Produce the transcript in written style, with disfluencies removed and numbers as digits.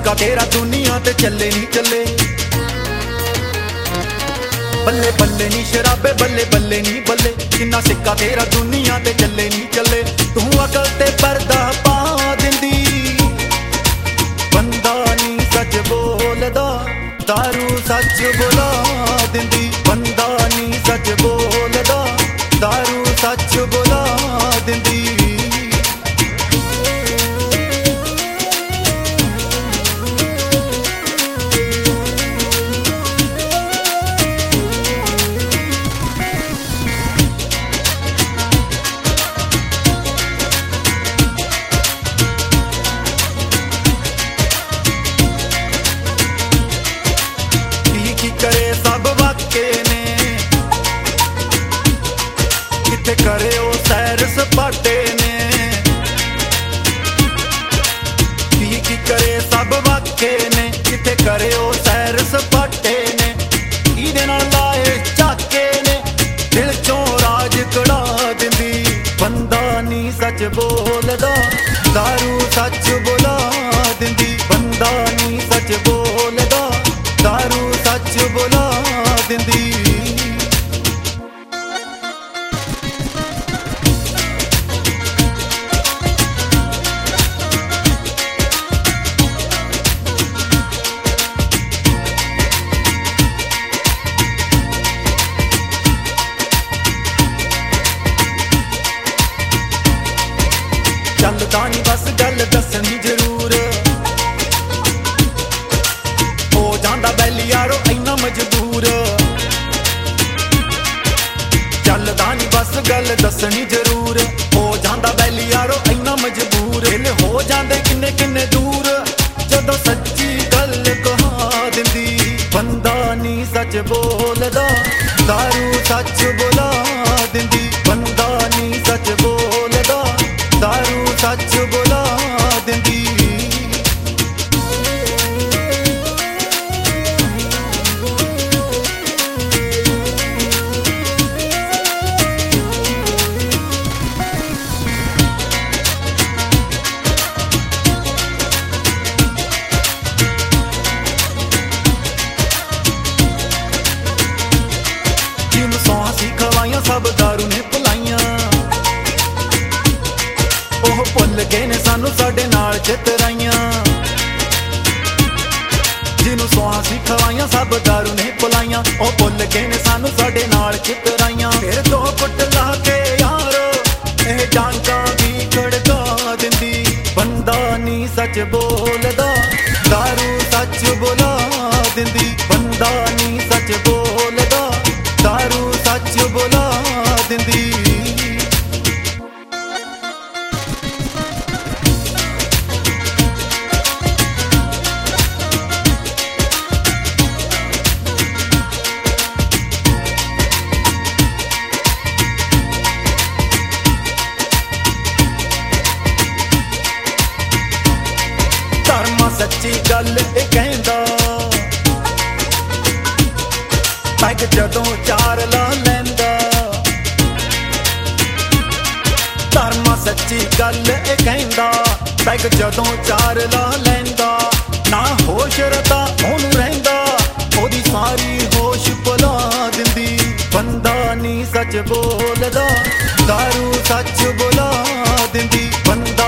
सिक्का तेरा दुनिया ते चले नहीं चले। बल्ले बल्ले नी शराबे बल्ले बल्ले नी बल्ले, किन्ना सिक्का तेरा दुनिया ते चले नहीं चले। तू अकल ते पर्दा पा दिंदी, बंदा नी सच बोलदा, दारू सच बोला दिंदी। बंदा नी सच बोलदा, दारू सच बोला दिंदी। करे सब वाके ने, किथे करे ओ सैर सपाटे ने। की करे सब वाके ने, किथे करे ओ सैर सपाटे ने। इहदे नाल लाए झाके ने, दिल चों राज कढ़ा दिंदी। बंदा नी सच बोलदा, दारू सच बोला दिंदी। बंदा नी सच बोलदा, दारू सच बोला दिंदी। चलदा नी बस गल दसनी जरूर, हो जांदा बैली यारो इन्ना मजबूर। चलदा नी बस गल दसनी जरूर, हो जांदा बैली यारो इन्ना मजबूर। दिल हो जांदे किन्ने किन्ने दूर, जदों सच्ची गल कहा दिंदी। बंदा नी सच बोलदा, दारू सच बोला दिंदी। बंदा नी सच बोलदा, दारू सच बोला दिंदी। जिन सौं सी खवाइयां सब दारू ने भुलाइयां, ओह भुल गए ने सानू साडे नाल चितराइयां। जिन्नू सौं सी खवाइयां सब दारू ने भुलाइयां, ओह भुल गए ने सानू साडे नाल चितराइयां। फिर दो कुट ला के यारो एह डांगा भी खड़का दिंदी। बंदा नी सच बोलदा, दारू सच बोला दिंदी। बंदा नी सच बोलदा, दारू सच बोला दिंदी। धर्मा सच्ची गल ए कहंदा, पैग जदों चार ला लैंदा। धर्मा सच्ची गल ए कहंदा, पैग जदों चार ला लैंदा। ना होश रता ओनू रहिंदा, ओदी सारी होश भुला दिंदी। बंदा नी सच बोलदा, दारू सच बोला दिंदी। बंदा